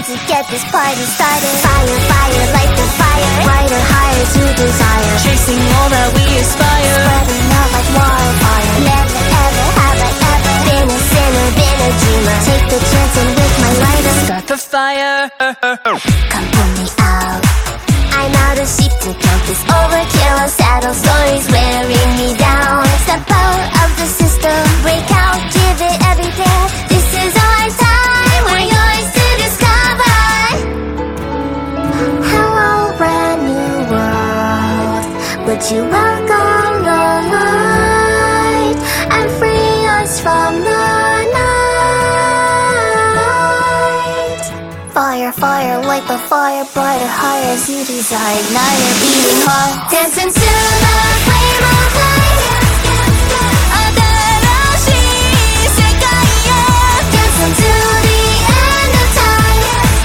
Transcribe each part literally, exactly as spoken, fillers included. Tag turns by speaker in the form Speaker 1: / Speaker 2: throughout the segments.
Speaker 1: Time to get this party started. Fire, fire, light the fire. Brighter, higher to desire.
Speaker 2: Chasing all that we aspire.
Speaker 1: Spreading out like wildfire. Never ever have I ever been a sinner, been a dreamer. Take the chance and with my lighter
Speaker 2: start the fire.
Speaker 1: Come pull me out. I'm out of sheep to count this overkill. Saddle stories wearing me down. Step out of the system, break out, give it everything. This is our time, we're yours to discover. Hello, brand new world. Would you welcome the light and free us from the night? Fire, fire, light the fire, brighter, higher as you desire. Ignite your beating heart, dance into the flame of light. Dance into the end of time.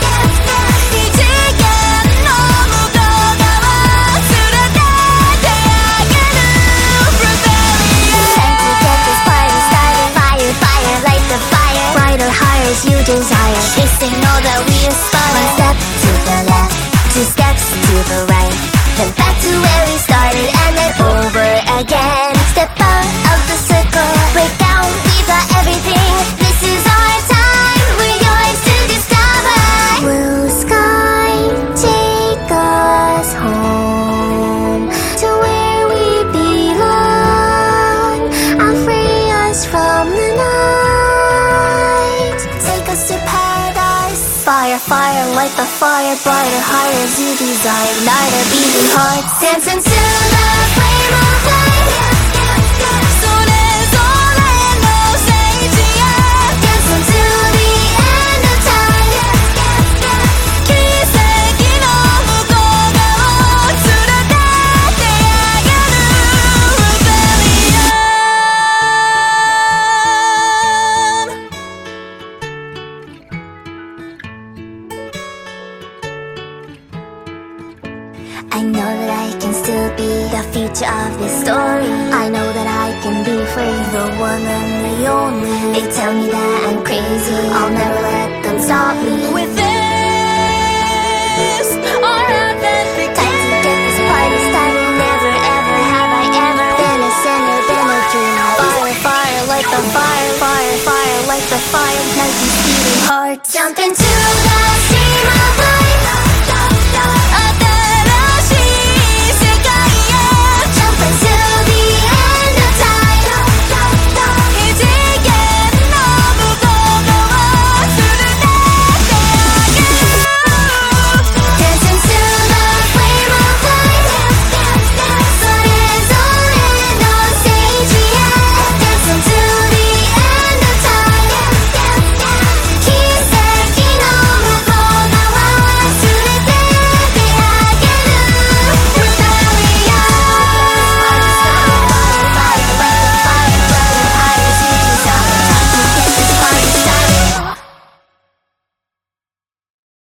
Speaker 1: Time to get this party started. Fire, fire, light the fire. Brighter, higher as you desire. Chasing all that we aspire. One step to the left, two steps to the right, then back to where we started and then over again. Step out of the circle, break down, we got everything. This is our time, we're yours to discover. Blue sky, take us home to where we belong and free us from the night. Take us to paradise. Fire, fire, light the fire, brighter, higher as you desire. Ignite our beating hearts, dance into the flame of light. Dance into the end of time. I know that I can still be the future of this story. I know that I can be free, the one and the only. They tell me that I'm crazy, I'll never let them stop me.
Speaker 2: With this, our advent begins.
Speaker 1: Time to get this party started. Never ever have I ever been a sinner, been a dreamer. Fire, fire, light the fire, fire, fire, light the fire. Night is beating heart. Jump into